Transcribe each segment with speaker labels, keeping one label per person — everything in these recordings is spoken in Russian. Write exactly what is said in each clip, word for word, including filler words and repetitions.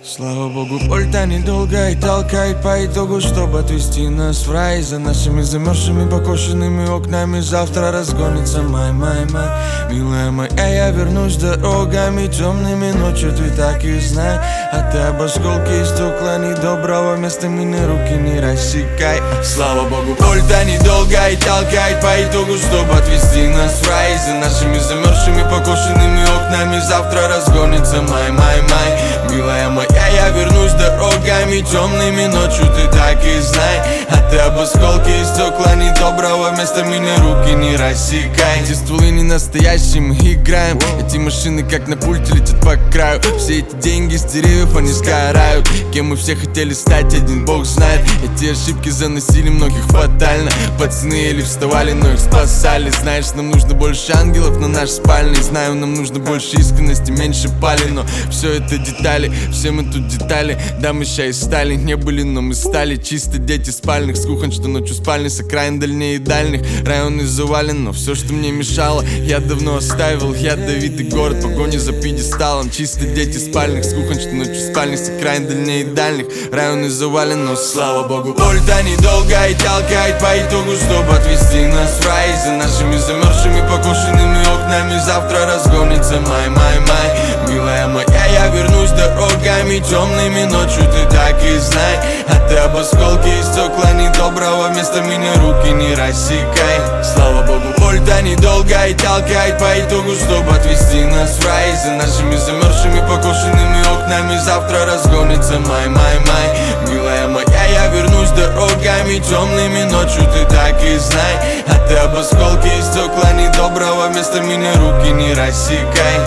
Speaker 1: Слава богу, боль-то недолго и толкает по итогу, чтобы отвести нас в рай. За нашими замерзшими покошенными окнами завтра разгонится май, май, май. Милая моя, я вернусь дорогами темными ночью, ты так и знай. А ты об осколке и стекла недоброго места мне руки не рассекай. Слава богу, боль-то недолго и толкает по итогу, чтобы отвести нас в рай. За нашими замерзшими покошенными окнами завтра разгонится май, май, май. Милая моя, я вернусь дорогами темными ночью, ты так и знай. А ты об осколке и стекла недоброго места меня руки не рассекай. Эти стволы не настоящие, мы играем. Эти машины как на пульте летят по краю. Все эти деньги с деревьев, они сгорают. Кем мы все хотели стать, один бог знает. Эти ошибки заносили многих фатально. Пацаны еле вставали, но их спасали. Знаешь, нам нужно больше ангелов на наш спальный. Знаю, нам нужно больше искренности, меньше пали. Но все это детали, все мы тут детали. Да, мы ща и стали, не были, но мы стали. Чисто дети спальных, с кухонь, что ночью спальни. С окраин дальнее и дальних, районы завален. Но все, что мне мешало, я давно оставил. Я Давид и город, погони за пьедесталом. Чисто дети спальных, с кухонь, что ночью спальни. С окраин дальнее и дальних, районы завален. Но слава богу, боль-то недолго и толкает по итогу, чтобы отвести нас в рай. За нашими замерзшими покошенными окнами завтра разгонится май, май, май. Милая моя, я вернусь дорогами темными ночью, ты так и знай. А ты об осколке и стекла недоброго места меня руки не рассекай. Слава богу, боль-то недолго и толкает по итогу, чтобы отвести нас в рай. За нашими замерзшими покошенными окнами завтра разгонится май, май, май. Милая моя, я вернусь дорогами темными ночью, ты так и знай. А ты об осколке и стекла недоброго места меня руки не рассекай.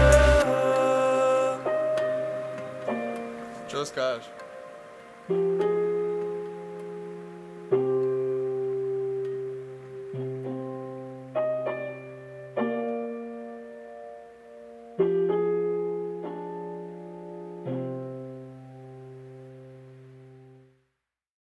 Speaker 1: Что скажешь?